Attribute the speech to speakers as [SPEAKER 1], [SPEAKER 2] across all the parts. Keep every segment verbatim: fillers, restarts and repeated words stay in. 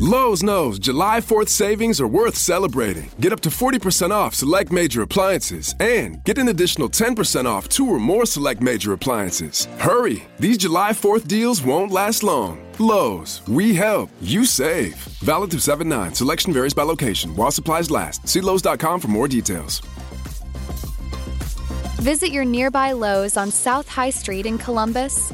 [SPEAKER 1] Lowe's knows July fourth savings are worth celebrating. Get up to forty percent off select major appliances and get an additional ten percent off two or more select major appliances. Hurry! These July fourth deals won't last long. Lowe's, we help, you save. Valid through seven nine. Selection varies by location. While supplies last. See Lowe's dot com for more details.
[SPEAKER 2] Visit your nearby Lowe's on South High Street in Columbus.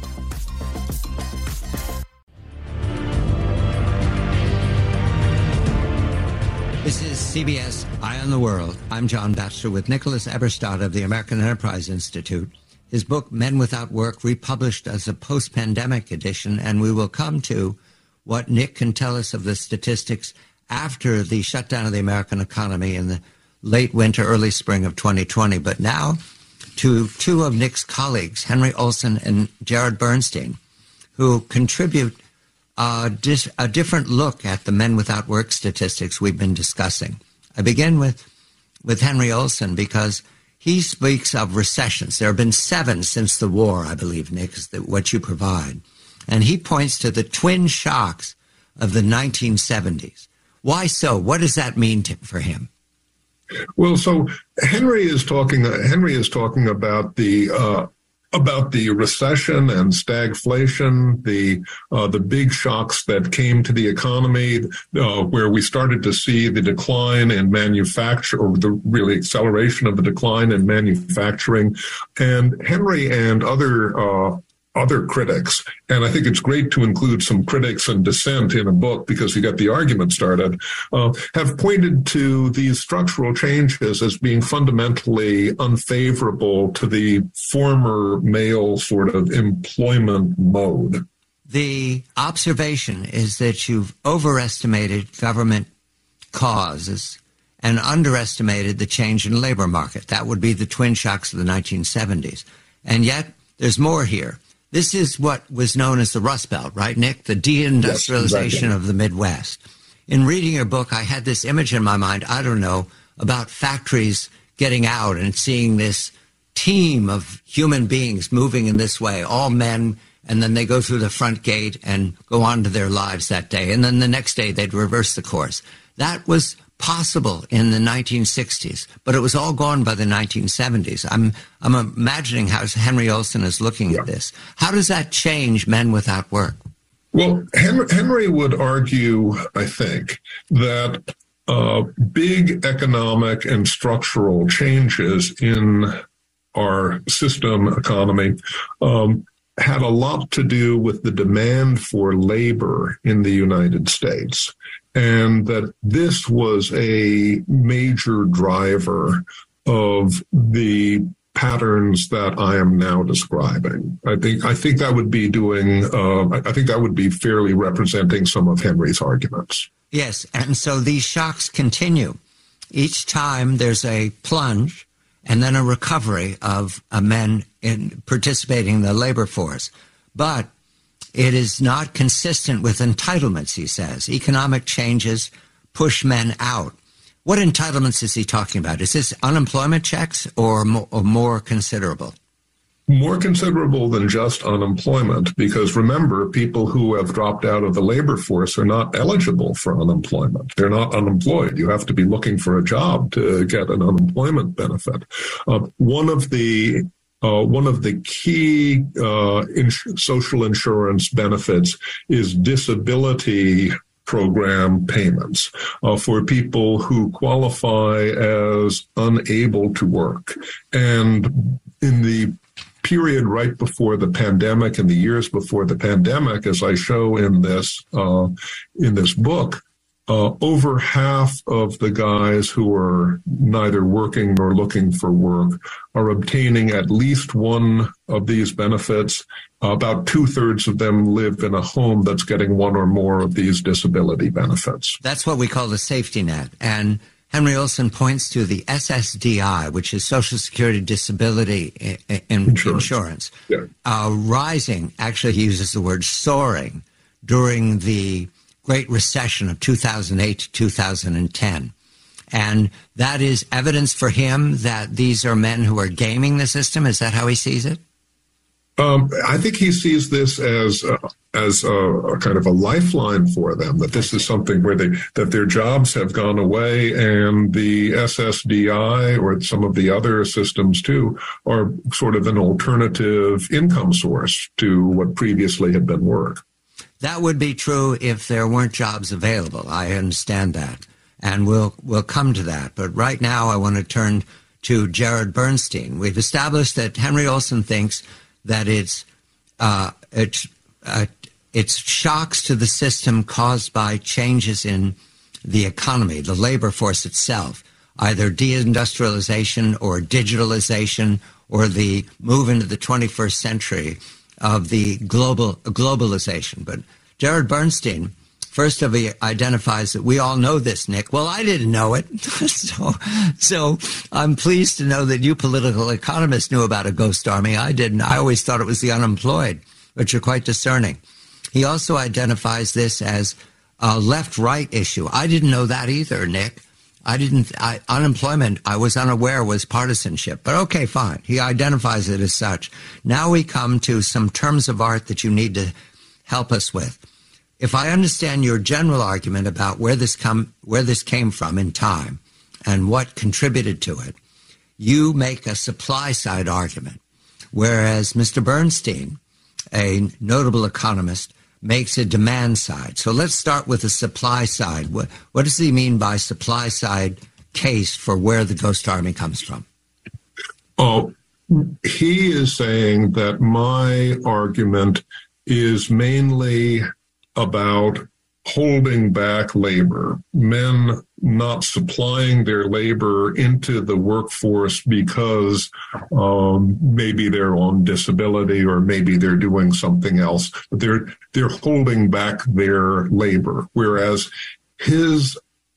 [SPEAKER 3] This is C B S Eye on the World. I'm John Batchelor with Nicholas Eberstadt of the American Enterprise Institute. His book, Men Without Work, republished as a post-pandemic edition, and we will come to what Nick can tell us of the statistics after the shutdown of the American economy in the late winter, early spring of twenty twenty. But now to two of Nick's colleagues, Henry Olsen and Jared Bernstein, who contribute Uh, dis- a different look at the Men Without Work statistics we've been discussing. I begin with, with Henry Olsen because he speaks of recessions. There have been seven since the war, I believe, Nick, is that what you provide. And he points to the twin shocks of the nineteen seventies. Why so? What does that mean to, for him?
[SPEAKER 4] Well, so Henry is talking. Henry is talking about the uh, about the recession and stagflation, the uh, the big shocks that came to the economy, uh, where we started to see the decline in manufacture, or the really acceleration of the decline in manufacturing. And Henry and other uh, other critics, and I think it's great to include some critics and dissent in a book because you got the argument started, uh, have pointed to these structural changes as being fundamentally unfavorable to the former male sort of employment mode.
[SPEAKER 3] The observation is that you've overestimated government causes and underestimated the change in the labor market. That would be the twin shocks of the nineteen seventies. And yet, there's more here. This is what was known as the Rust Belt, right, Nick? The deindustrialization yes, exactly. of the Midwest. In reading your book, I had this image in my mind, I don't know, about factories getting out and seeing this team of human beings moving in this way, all men, and then they go through the front gate and go on to their lives that day. And then the next day, they'd reverse the course. That was possible in the nineteen sixties, but it was all gone by the nineteen seventies. I'm I'm imagining how Henry Olsen is looking yeah. at this. How does that change Men Without Work?
[SPEAKER 4] Well, Henry, Henry would argue, I think, that uh, big economic and structural changes in our system economy um, had a lot to do with the demand for labor in the United States. And that this was a major driver of the patterns that I am now describing. I think I think that would be doing. Uh, I think that would be fairly representing some of Henry's arguments.
[SPEAKER 3] Yes, and so these shocks continue. Each time there's a plunge, and then a recovery of uh, men in participating in the labor force, but it is not consistent with entitlements, he says. Economic changes push men out. What entitlements is he talking about? Is this unemployment checks or more, or more considerable?
[SPEAKER 4] More considerable than just unemployment, because remember, people who have dropped out of the labor force are not eligible for unemployment. They're not unemployed. You have to be looking for a job to get an unemployment benefit. Uh, one of the Uh, one of the key uh, ins- social insurance benefits is disability program payments uh, for people who qualify as unable to work. And in the period right before the pandemic and the years before the pandemic, as I show in this uh, in this book, Uh, over half of the guys who are neither working nor looking for work are obtaining at least one of these benefits. Uh, about two-thirds of them live in a home that's getting one or more of these disability benefits.
[SPEAKER 3] That's what we call the safety net. And Henry Olsen points to the S S D I, which is Social Security Disability I- I- Insurance, insurance
[SPEAKER 4] yeah.
[SPEAKER 3] uh, rising, actually he uses the word soaring, during the Great Recession of two thousand eight to two thousand ten. And that is evidence for him that these are men who are gaming the system. Is that how he sees it?
[SPEAKER 4] Um, I think he sees this as uh, as a, a kind of a lifeline for them, that this is something where they, that their jobs have gone away, and the S S D I or some of the other systems too are sort of an alternative income source to what previously had been work.
[SPEAKER 3] That would be true if there weren't jobs available. I understand that. And we'll, we'll come to that. But right now I want to turn to Jared Bernstein. We've established that Henry Olsen thinks that it's, uh, it's, uh, it's shocks to the system caused by changes in the economy, the labor force itself, either deindustrialization or digitalization or the move into the twenty-first century of the global globalization. But Jared Bernstein, first of all, identifies that we all know this, Nick. Well, I didn't know it. so, so I'm pleased to know that you political economists knew about a ghost army. I didn't. I always thought it was the unemployed, but you're quite discerning. He also identifies this as a left-right issue. I didn't know that either, Nick. I didn't, I, unemployment, I was unaware was partisanship, but okay, fine. He identifies it as such. Now we come to some terms of art that you need to help us with. If I understand your general argument about where this come, where this came from in time and what contributed to it, you make a supply side argument, whereas Mister Bernstein, a notable economist, makes a demand side. So let's start with the supply side. What, what does he mean by supply side case for where the ghost army comes from?
[SPEAKER 4] Oh, he is saying that my argument is mainly about holding back labor, men not supplying their labor into the workforce because um, maybe they're on disability or maybe they're doing something else. But they're they're holding back their labor. Whereas his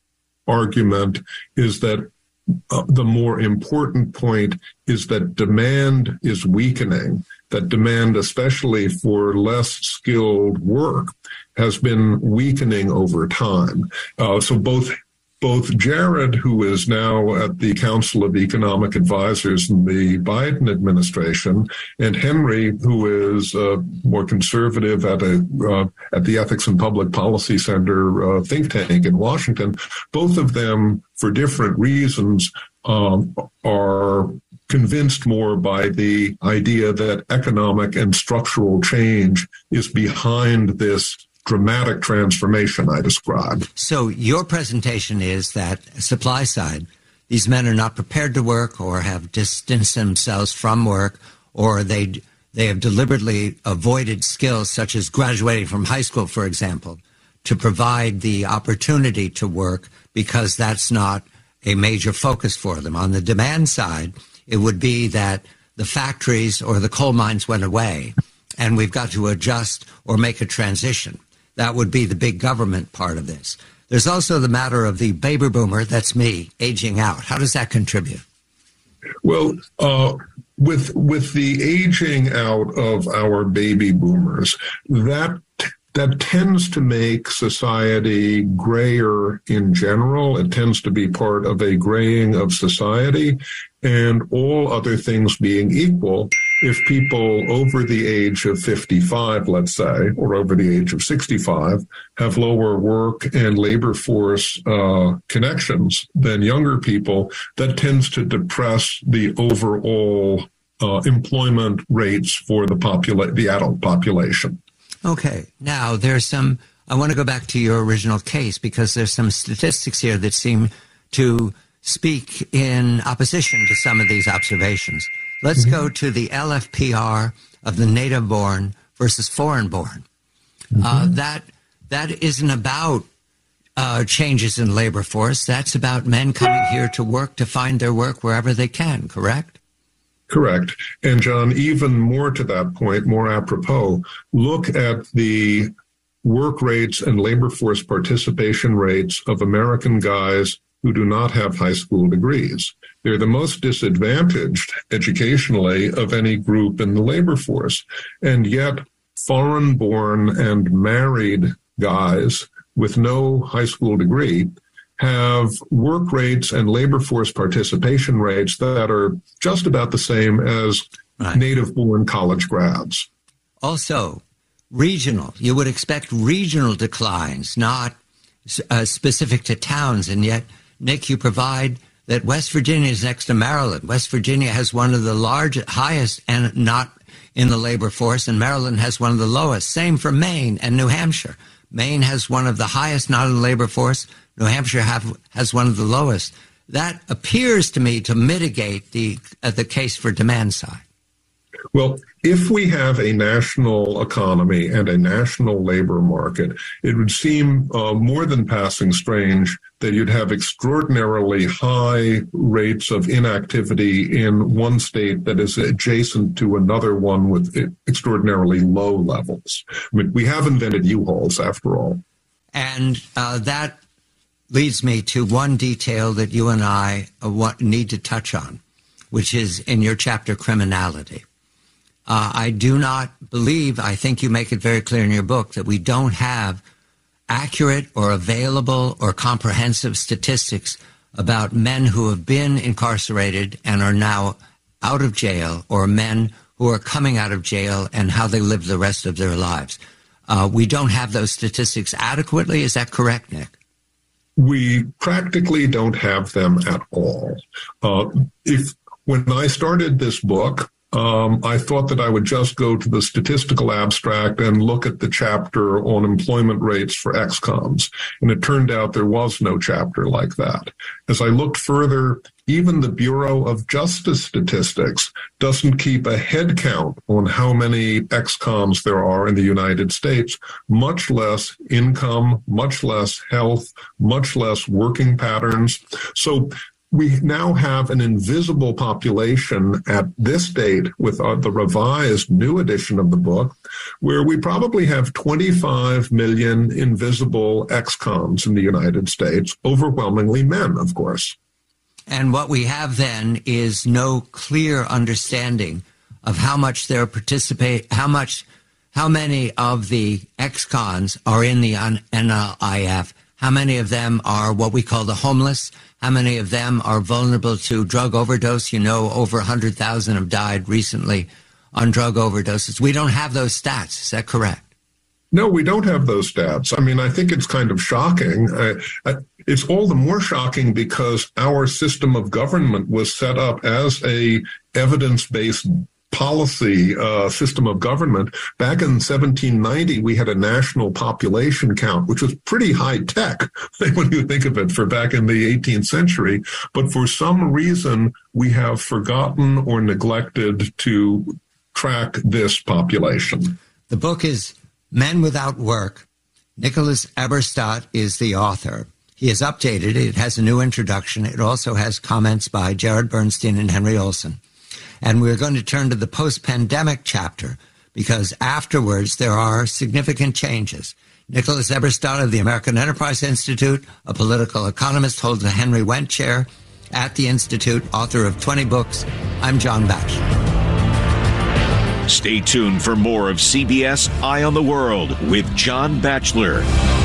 [SPEAKER 4] argument is that uh, the more important point is that demand is weakening, that demand, especially for less skilled work, has been weakening over time. Uh, so both both Jared, who is now at the Council of Economic Advisors in the Biden administration, and Henry, who is uh, more conservative at a uh, at the Ethics and Public Policy Center uh, think tank in Washington, both of them, for different reasons, um, are convinced more by the idea that economic and structural change is behind this dramatic transformation I described.
[SPEAKER 3] So your presentation is that supply side, these men are not prepared to work or have distanced themselves from work, or they they have deliberately avoided skills such as graduating from high school, for example, to provide the opportunity to work because that's not a major focus for them. On the demand side, it would be that the factories or the coal mines went away and we've got to adjust or make a transition. That would be the big government part of this. There's also the matter of the baby boomer, that's me, aging out. How does that contribute?
[SPEAKER 4] Well, uh, with with the aging out of our baby boomers, that that tends to make society grayer in general. It tends to be part of a graying of society. And all other things being equal, if people over the age of fifty-five, let's say, or over the age of sixty-five, have lower work and labor force uh, connections than younger people, that tends to depress the overall uh, employment rates for the popula- the adult population.
[SPEAKER 3] Okay. Now, there's some, I want to go back to your original case because there's some statistics here that seem to speak in opposition to some of these observations. Let's mm-hmm. go to the L F P R of the native-born versus foreign-born. Mm-hmm. Uh, that that isn't about uh, changes in labor force. That's about men coming here to work, to find their work wherever they can, correct?
[SPEAKER 4] Correct. And, John, even more to that point, more apropos, look at the work rates and labor force participation rates of American guys who do not have high school degrees. They're the most disadvantaged educationally of any group in the labor force. And yet foreign-born and married guys with no high school degree have work rates and labor force participation rates that are just about the same as right. native-born college grads.
[SPEAKER 3] Also, regional. You would expect regional declines, not uh, specific to towns. And yet, Nick, you provide that West Virginia is next to Maryland. West Virginia has one of the largest, highest, and not in the labor force, and Maryland has one of the lowest. Same for Maine and New Hampshire. Maine has one of the highest, not in the labor force. New Hampshire have, has one of the lowest. That appears to me to mitigate the uh, the case for demand side.
[SPEAKER 4] Well, if we have a national economy and a national labor market, it would seem uh, more than passing strange that you'd have extraordinarily high rates of inactivity in one state that is adjacent to another one with extraordinarily low levels. I mean, we have invented U-Hauls, after all.
[SPEAKER 3] And uh, that leads me to one detail that you and I uh, want, need to touch on, which is in your chapter, Criminality. Uh, I do not believe, I think you make it very clear in your book, that we don't have accurate or available or comprehensive statistics about men who have been incarcerated and are now out of jail, or men who are coming out of jail and how they live the rest of their lives. Uh, we don't have those statistics adequately. Is that correct, Nick?
[SPEAKER 4] We practically don't have them at all. Uh, if when I started this book, Um, I thought that I would just go to the statistical abstract and look at the chapter on employment rates for ex-cons. And it turned out there was no chapter like that. As I looked further, even the Bureau of Justice Statistics doesn't keep a head count on how many ex-cons there are in the United States, much less income, much less health, much less working patterns. So we now have an invisible population at this date with uh, the revised new edition of the book, where we probably have twenty-five million invisible ex-cons in the United States, overwhelmingly men, of course.
[SPEAKER 3] And what we have then is no clear understanding of how much they're participate, how much, how many of the ex-cons are in the N L I F, how many of them are what we call the homeless, how many of them are vulnerable to drug overdose. You know, over one hundred thousand have died recently on drug overdoses. We don't have those stats. Is that correct?
[SPEAKER 4] No, we don't have those stats. I mean, I think it's kind of shocking. I, I, it's all the more shocking because our system of government was set up as a evidence-based policy uh, system of government. Back in seventeen ninety, we had a national population count, which was pretty high tech when you think of it for back in the eighteenth century. But for some reason, we have forgotten or neglected to track this population.
[SPEAKER 3] The book is Men Without Work. Nicholas Eberstadt is the author. He has updated it. It has a new introduction. It also has comments by Jared Bernstein and Henry Olsen. And we're going to turn to the post-pandemic chapter because afterwards there are significant changes. Nicholas Eberstadt of the American Enterprise Institute, a political economist, holds the Henry Wendt Chair at the Institute, author of twenty books. I'm John Batchelor.
[SPEAKER 5] Stay tuned for more of C B S Eye on the World with John Batchelor.